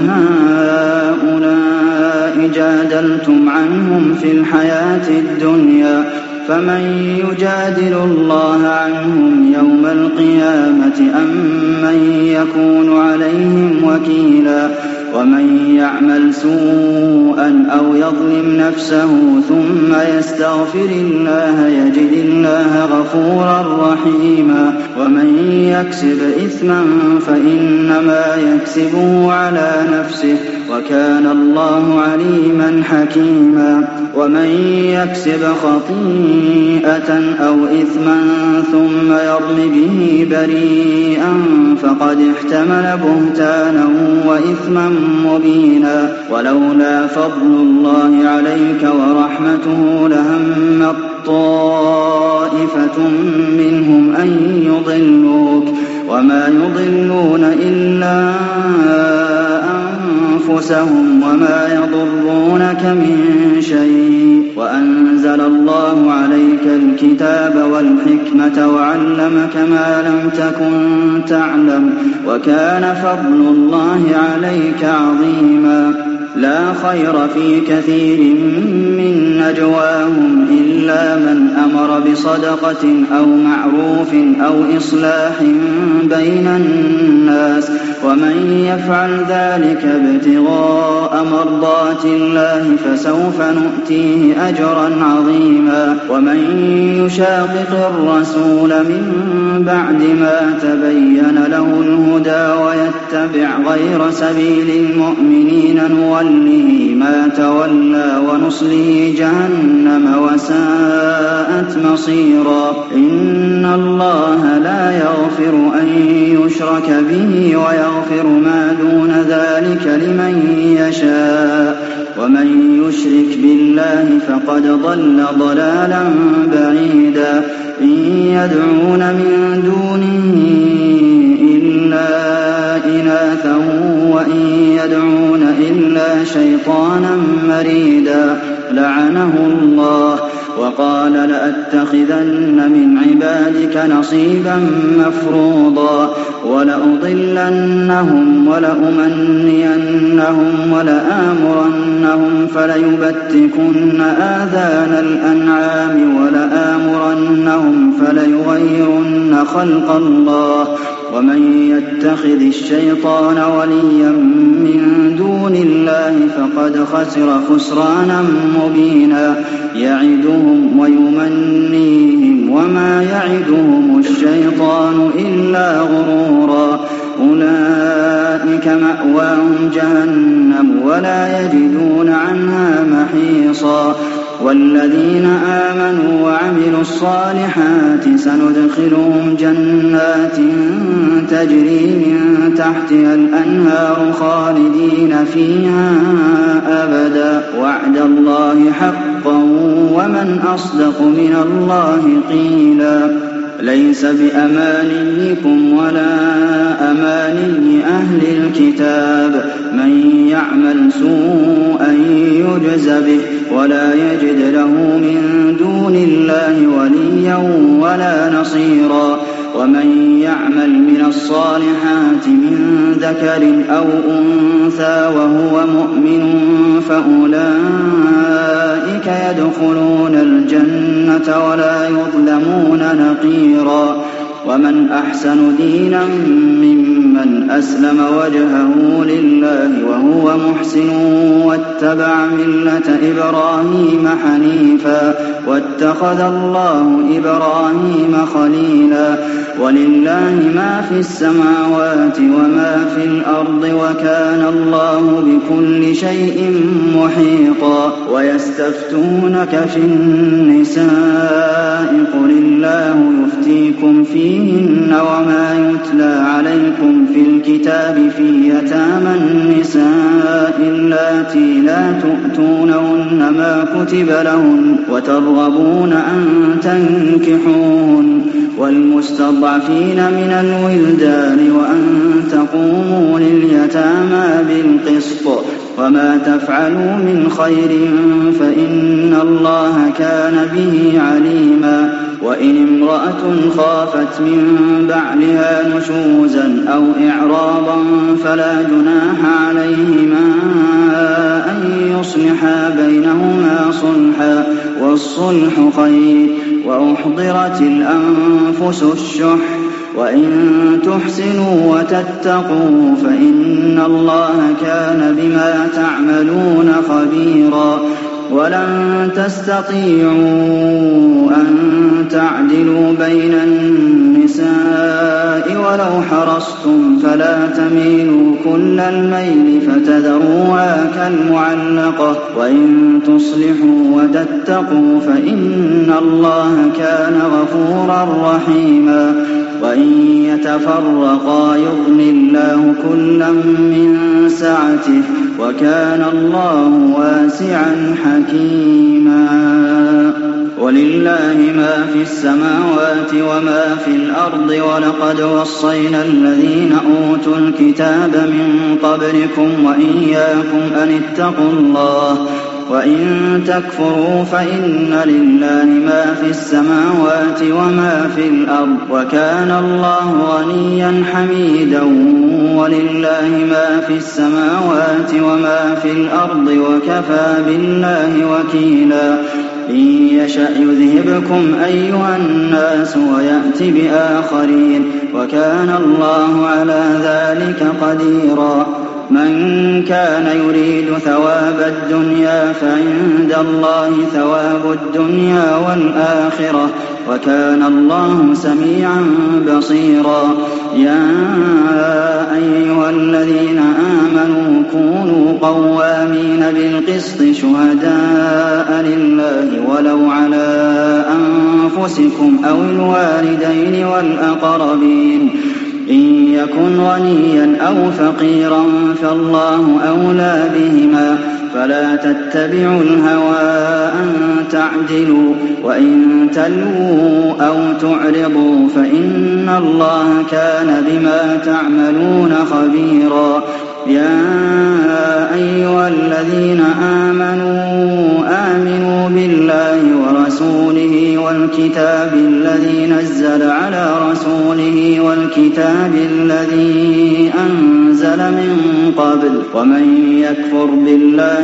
[SPEAKER 2] هؤلاء جادلتم عنهم في الحياة الدنيا فمن يجادل الله عنهم يوم القيامة أم من يكون عليهم وكيلا ومن يعمل سوءا أو يظلم نفسه ثم يستغفر الله يجد الله غفورا رحيما ومن يكسب إثما فإنما يكسبه على نفسه وكان الله عليما حكيما ومن يكسب خطيئة أو إثما ثم يرم به بريئا فقد احتمل بهتانا وإثما مبينا ولولا فضل الله عليك ورحمته لهم طائفة منهم أن يضلوك وما يضلون إلا أنفسهم وما يضرونك من شيء وأنزل الله عليك الكتاب والحكمة وعلمك ما لم تكن تعلم وكان فضل الله عليك عظيما لا خير في كثير من نجواهم إلا من أمر بصدقة أو معروف أو إصلاح بين الناس ومن يفعل ذلك ابتغاء مرضات الله فسوف نؤتيه أجرا عظيما ومن يشاقق الرسول من بعد ما تبين له الهدى ويتبع غير سبيل المؤمنين نوله ما تولى ونصله جهنم وساءت مصيرا إن الله لا يغفر أن يشرك به ويغفر ما دون ذلك لمن يشاء ومن يشرك بالله فقد ضل ضلالا بعيدا إن يدعون من دونه إلا إناثا وإن يدعون إلا شيطانا مريدا لعنه الله وقال لأتخذن من عبادك نصيبا مفروضا ولأضلنهم ولأمنينهم ولآمرنهم فليبتكن آذان الأنعام ولآمرنهم فليغيرن خلق الله ومن يتخذ الشيطان وليا من دون الله فقد خسر خسرانا مبينا يعدهم ويمنيهم وما يعدهم الشيطان إلا غرورا أولئك مأواهم جهنم ولا يجدون عنها محيصا والذين آمنوا وعملوا الصالحات سندخلهم جنات تجري من تحتها الأنهار خالدين فيها أبدا وعد الله حقا ومن أصدق من الله قيلا ليس بأمانيكم ولا أماني أهل الكتاب من يعمل سوءا يجز به ولا يجد له من دون الله وليا ولا نصيرا ومن يعمل من الصالحات من ذكر أو أنثى وهو مؤمن فأولئك يدخلون الجنة ولا يظلمون نقيرا ومن أحسن دينا ممن أسلم وجهه لله وهو محسن واتبع ملة إبراهيم حنيفا واتخذ الله إبراهيم خليلا ولله ما في السماوات وما في الأرض وكان الله بكل شيء محيطا ويستفتونك في النساء قل الله يفتيكم فيهن وما يتلى عليكم في الكتاب في يتامى النساء اللاتي لا تؤتونهن ما كتب لهن وترغبون أن تنكحوهن والمستضعفين من الولدان وأن تقوموا لليتامى بالقسط وما تفعلوا من خير فإن الله كان به عليما وإن امرأة خافت من بعلها نشوزا أو إعراضا فلا جناح عليهما أن يصلحا بينهما صلحا والصلح خير وأحضرت الأنفس الشح وإن تحسنوا وتتقوا فإن الله كان بما تعملون خبيرا ولن تستطيعوا أن تعدلوا بين النساء ولو حرصتم فلا تميلوا كل الميل فتذروها كالمعلقة وإن تصلحوا وتتقوا فإن الله كان غفورا رحيما وإن يتفرقا يغن الله كلا من سعته وكان الله واسعا حكيما ولله ما في السماوات وما في الأرض ولقد وصينا الذين أوتوا الكتاب من قبلكم وإياكم أن اتقوا الله وإن تكفروا فإن لله ما في السماوات وما في الأرض وكان الله غنيا حميدا ولله ما في السماوات وما في الأرض وكفى بالله وكيلا إن يشأ يذهبكم أيها الناس ويأت بآخرين وكان الله على ذلك قديرا من كان يريد ثواب الدنيا فعند الله ثواب الدنيا والآخرة وكان الله سميعا بصيرا يا أيها الذين آمنوا كونوا قوامين بالقسط شهداء لله ولو على أنفسكم أو الوالدين والأقربين إن يكن غنيا أو فقيرا فالله أولى بهما فلا تتبعوا الهوى أن تعدلوا وإن تلووا أو تعرضوا فإن الله كان بما تعملون خبيرا يا أيها الذين آمنوا بالله ورسوله والكتاب الذي نزل على رسوله والكتاب الذي أنزل من قبل ومن يكفر بالله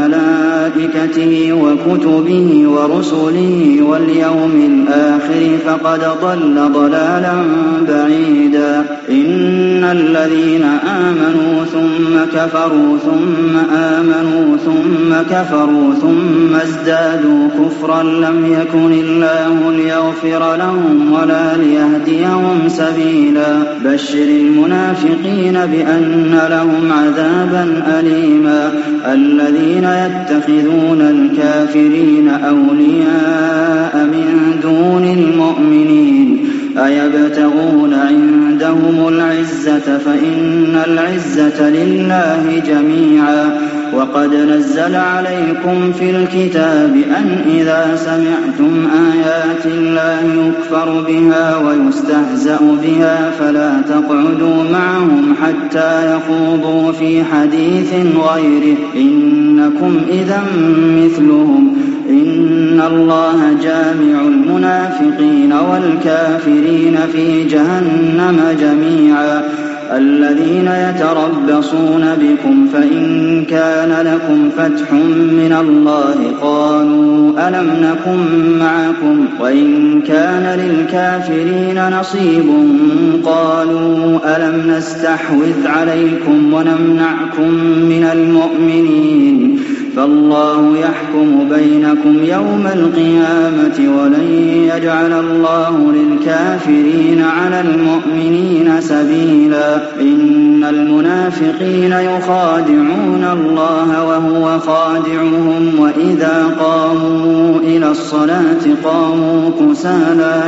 [SPEAKER 2] وملائكته وكتبه ورسله واليوم الآخر فقد ضل ضلالا بعيدا إن الذين آمنوا ثم كفروا ثم آمنوا ثم كفروا ثم ازدادوا كفرا لم يكن الله ليغفر لهم ولا ليهديهم سبيلا بشر المنافقين بأن لهم عذابا أليما الذين يتخذون الكافرين أولياء من دون المؤمنين أيبتغون عندهم العزة فإن العزة لله جميعا وقد نزل عليكم في الكتاب أن إذا سمعتم آيات الله يكفر بها ويستهزأ بها فلا تقعدوا معهم حتى يخوضوا في حديث غيره إنكم إذا مثلهم إن الله جامع المنافقين والكافرين في جهنم جميعا الذين يتربصون بكم فإن كان لكم فتح من الله قالوا ألم نكن معكم وإن كان للكافرين نصيب قالوا ألم نستحوذ عليكم ونمنعكم من المؤمنين فالله يحكم بينكم يوم القيامة ولن يجعل الله للكافرين على المؤمنين سبيلا إن المنافقين يخادعون الله وهو خادعهم وإذا قاموا إلى الصلاة قاموا كسالى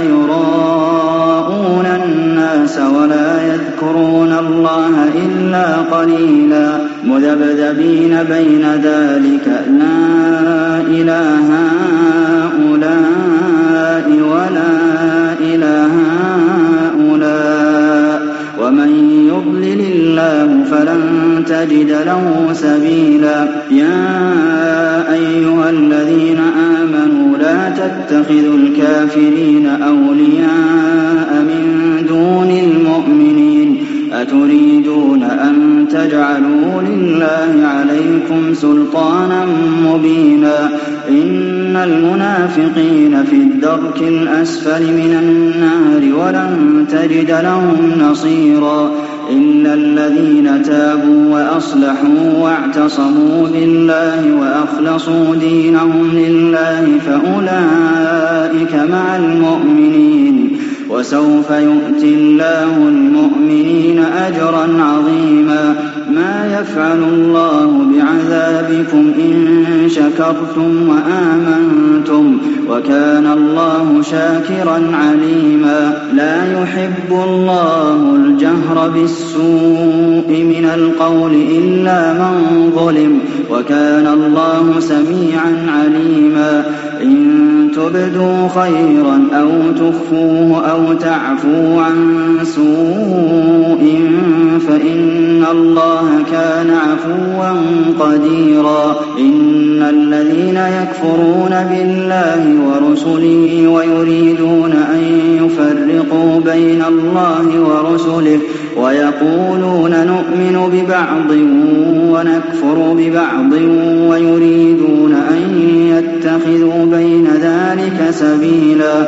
[SPEAKER 2] يراءون الناس ولا يذكرون الله إلا قليلا مذبذبين بين ذلك لا إله هؤلاء ولا إله هؤلاء ومن يضلل الله فلن تجد له سبيلا يا أيها الذين آمنوا لا تتخذوا الكافرين أولياء من دون المؤمنين أتريدون أن تجعلوا لله عليكم سلطانا مبينا إن المنافقين في الدرك الأسفل من النار ولن تجد لهم نصيرا إلا الذين تابوا وأصلحوا واعتصموا بالله وأخلصوا دينهم لله فأولئك مع المؤمنين وسوف يؤتي الله المؤمنين أجرا عظيما ما يفعل الله بعذابكم إن شكرتم وآمنتم وكان الله شاكرا عليما لا يحب الله الجهر بالسوء من القول إلا من ظلم وكان الله سميعا عليما إن تبدوا خيرا أو تخفوه أو تعفوا عن سوء فإن الله كان عفوا قديرا إن الذين يكفرون بالله ورسله ويريدون أن يفرقوا بين الله ورسله ويقولون نؤمن ببعض ونكفر ببعض ويريدون أن يتخذوا بين ذلك سبيلا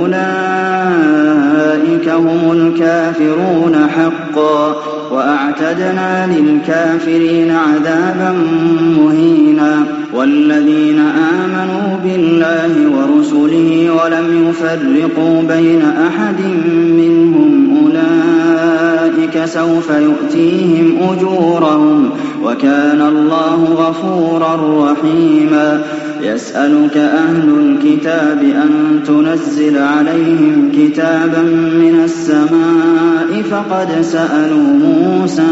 [SPEAKER 2] أولئك هم الكافرون حقا وأعتدنا للكافرين عذابا مهينا والذين آمنوا بالله ورسله ولم يفرقوا بين أحد منهم أولئك سوف يؤتيهم أجورهم وكان الله غفورا رحيما يسألك أهل الكتاب أن تنزل عليهم كتابا من السماء فقد سألوا موسى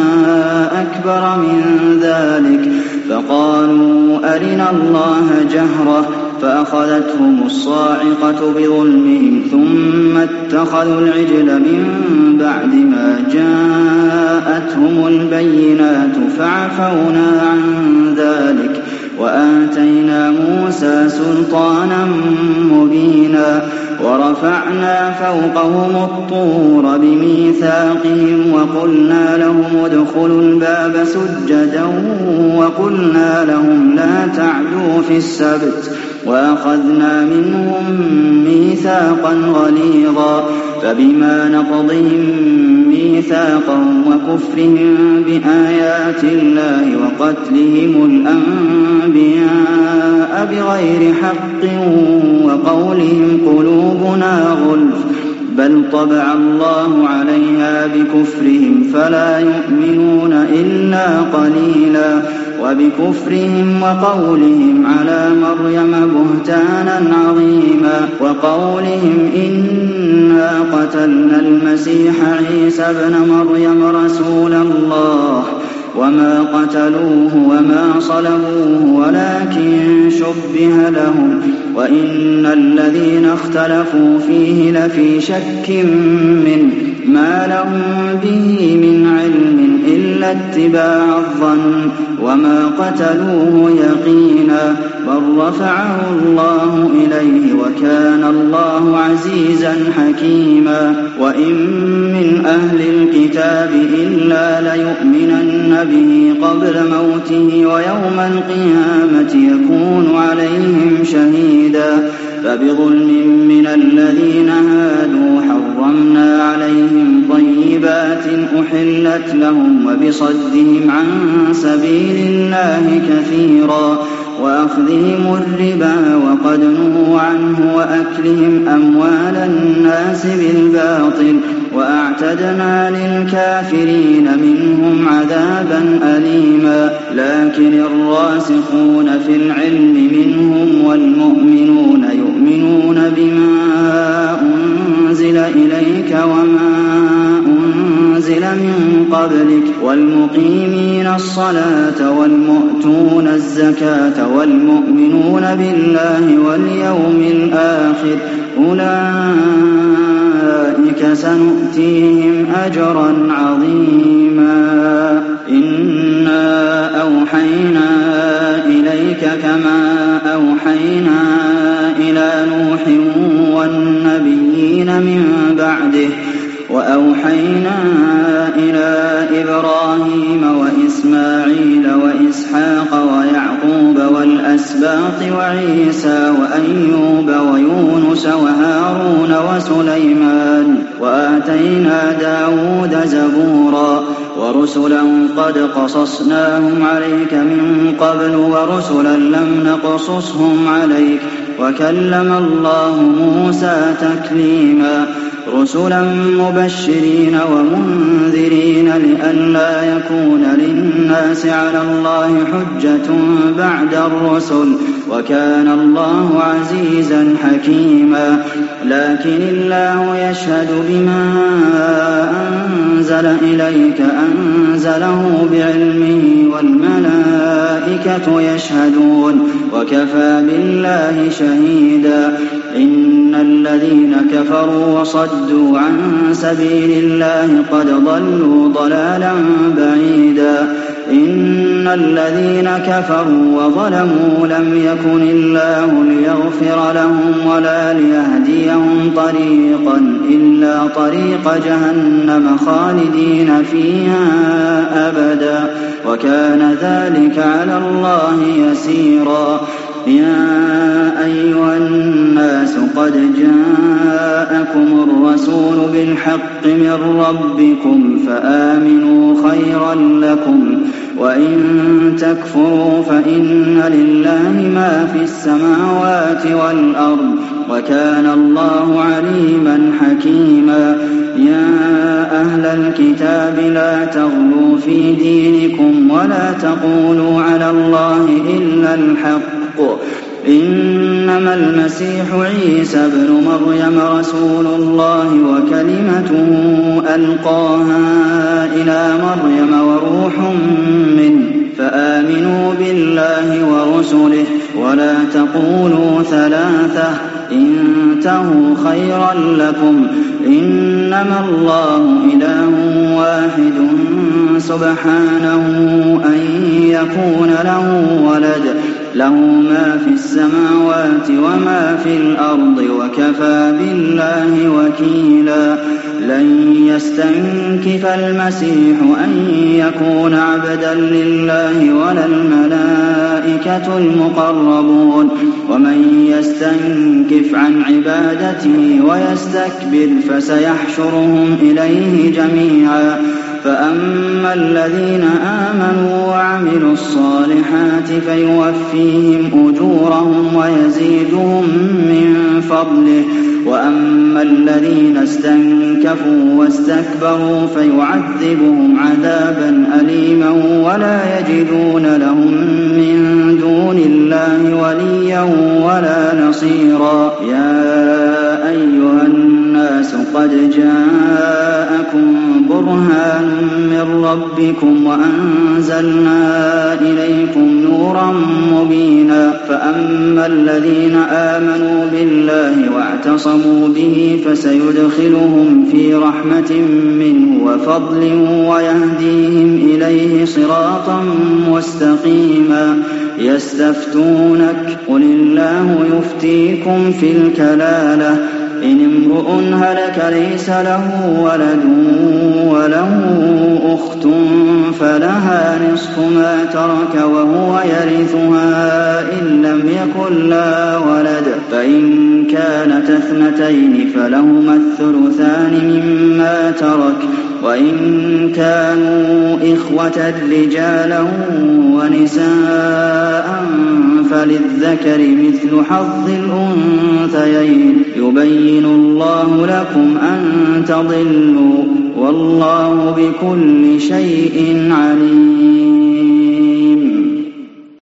[SPEAKER 2] أكبر من ذلك فقالوا أرنا الله جهرة فأخذتهم الصاعقة بظلمهم ثم اتخذوا العجل من بعد ما جاءتهم البينات فعفونا عن ذلك وآتينا موسى سلطانا مبينا ورفعنا فوقهم الطور بميثاقهم وقلنا لهم ادخلوا الباب سجدا وقلنا لهم لا تعدوا في السبت وأخذنا منهم ميثاقا غليظا فبما نقضهم ميثاقهم وكفرهم بآيات الله وقتلهم الأنبياء بغير حق وقولهم قلوبنا غلف بل طبع الله عليها بكفرهم فلا يؤمنون إلا قليلا وبكفرهم وقولهم على مريم بهتانا عظيما وقولهم إنا قتلنا المسيح عيسى ابن مريم رسول الله وما قتلوه وما صلبوه ولكن شبه لهم وإن الذين اختلفوا فيه لفي شك منه ما لهم به من علم إلا اتباع الظن وما قتلوه يقينا بل رفعه الله إليه وكان الله عزيزا حكيما وإن من أهل الكتاب إلا ليؤمنن به قبل موته ويوم القيامة يكون عليهم شهيدا فبظلم من الذين هادوا حرمنا عليهم طيبات أحلت لهم وبصدهم عن سبيل الله كثيرا وأخذهم الربا وقد نهوا عنه وأكلهم أموال الناس بالباطل وأعتدنا للكافرين منهم عذابا أليما لكن الراسخون في العلم منهم والمؤمنون يؤمنون بما أنزل إليك وما أنزل من قبلك والمقيمين الصلاة والمؤتون الزكاة والمؤمنون بالله واليوم الآخر أولئك سنؤتيهم أجرا عظيما إنا أوحينا إليك كما أوحينا إلى نوح والنبيين من بعده وأوحينا إلى إبراهيم وإسماعيل وإسحاق ويعقوب والأسباط وعيسى وأيوب ويونس وهارون وسليمان وآتينا داود زبورا ورسلا قد قصصناهم عليك من قبل ورسلا لم نقصصهم عليك وكلم الله موسى تكليما رسلا مبشرين ومنذرين لئلا يكون للناس على الله حجة بعد الرسل وكان الله عزيزا حكيما لكن الله يشهد بما أنزل إليك أنزله بعلمه والملائكة يشهدون وكفى بالله شهيدا إن الذين كفروا وصدوا عن سبيل الله قد ضلوا ضلالا بعيدا إن الذين كفروا وظلموا لم يكن الله ليغفر لهم ولا ليهديهم طريقا إلا طريق جهنم خالدين فيها أبدا وكان ذلك على الله يسيرا يا أيها الناس قد جاءكم الرسول بالحق من ربكم فآمنوا خيرا لكم وإن تكفروا فإن لله ما في السماوات والأرض وكان الله عليما حكيما يا أهل الكتاب لا تغلوا في دينكم ولا تقولوا على الله إلا الحق إنما المسيح عيسى ابن مريم رسول الله وكلمته ألقاها إلى مريم وروح منه فآمنوا بالله ورسله ولا تقولوا ثلاثة انتهوا خيرا لكم إنما الله إله واحد سبحانه أن يكون له ولد له ما في السماوات وما في الأرض وكفى بالله وكيلا لن يستنكف المسيح أن يكون عبدا لله ولا الملائكة المقربون ومن يستنكف عن عبادته ويستكبر فسيحشرهم إليه جميعا فأما الذين آمنوا وعملوا الصالحات فيوفيهم أجورهم ويزيدهم من فضله وأما الذين استنكفوا واستكبروا فيعذبهم عذابا أليما ولا يجدون لهم من دون الله وليا ولا نصيرا يا أيها الناس قد جاءكم برهان من ربكم وأنزلنا إليكم نورا مبينا فأما الذين آمنوا بالله واعتصموا به فسيدخلهم في رحمة منه وفضل ويهديهم إليه صراطا مستقيما يستفتونك قل الله يفتيكم في الكلالة إن امرؤ هلك ليس له ولد وله أخت فلها نصف ما ترك وهو يرثها إن لم يكن لها ولد فإن كانت اثنتين فلهما الثلثان مما ترك وإن كانوا إخوة رجالا ونساء فللذكر مثل حظ الأنثيين يبين الله لكم أن تضلوا والله بكل شيء عليم